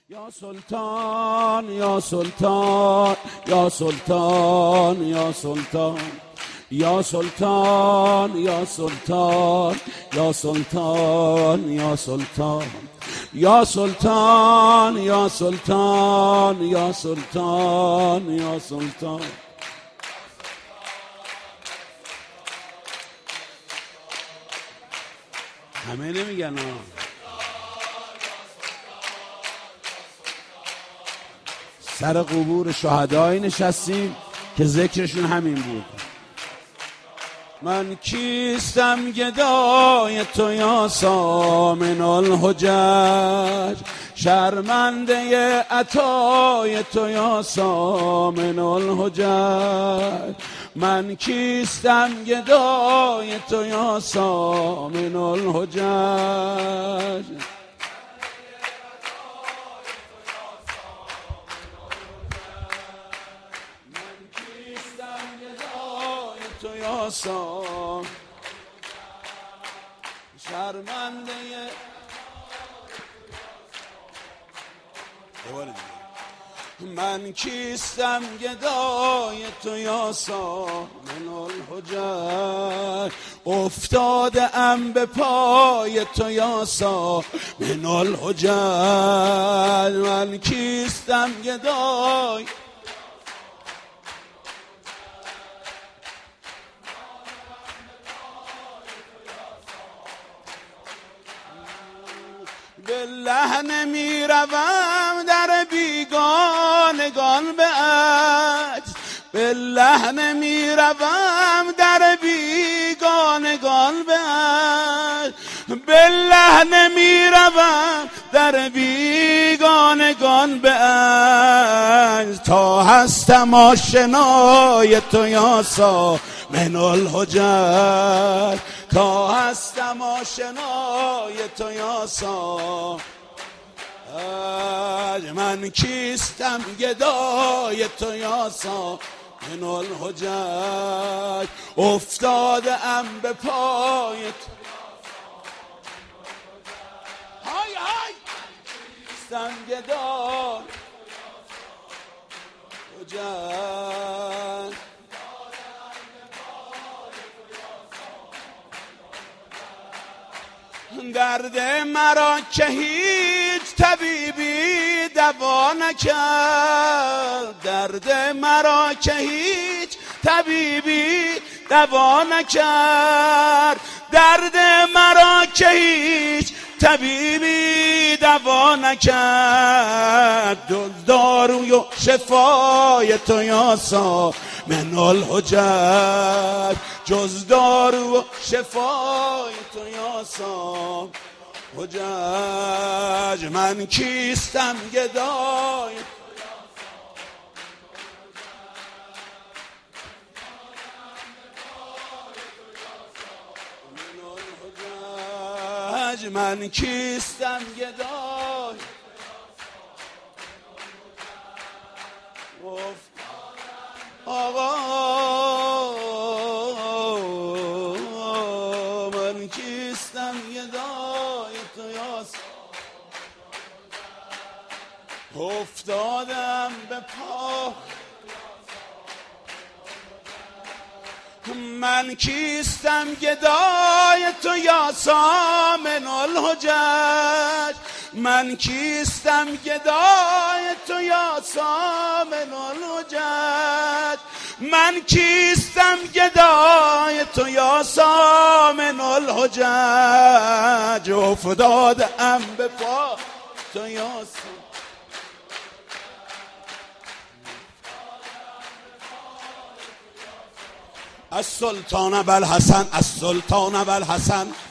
یا سلطان یا سلطان یا سلطان یا سلطان یا سلطان یا سلطان یا سلطان یا سلطان یا سلطان یا سلطان یا سلطان یا سلطان. همه نمیگن سر قبور شهدایی نشستیم که ذکرشون همین بود. من کیستم گدای تو یا سامن الحجج، شرمنده عطای تو یا سامن الحجج. من کیستم گدای تو یا سامن الحجج. تو یا سام شرمنده من کیستم گدای تو یا سامن الحجج. افتاده ام به پای تو یا سامن الحجج. من کیستم گدای بالله نمی روم در بیگانگان به عجز. بالله نمی روم در بیگانگان به عجز. بالله نمی روم در بیگانگان به عجز. تا هستم آشنای تو یا سامن الحجج. تا هستم آشنای تو یا سامن. من کیستم گدای تو یا سامن الحجج. افتاده ام به پای تو های های. کیستم گدای حجج. درد مرا که هیچ طبیبی دوا نکرد. درد مرا که هیچ طبیبی دوا نکرد. درد مرا که هیچ طبیبی دوا نکرد. داروی و شفای تو یا سامن الحجج. جز دارو و شفای تو یا سامن الحجج. من کیستم گدای من کیستم گدای آقا. من کیستم گدای تو یا افتادم به پا. من کیستم گدای تو یا سامن الحجج. من کیستم گدای تو یا سامن الحجج. من کیستم گدای تو یا سامن الحجج. افتاده ام به پا تو یا سامن. السلطان ابوالحسن السلطان ابوالحسن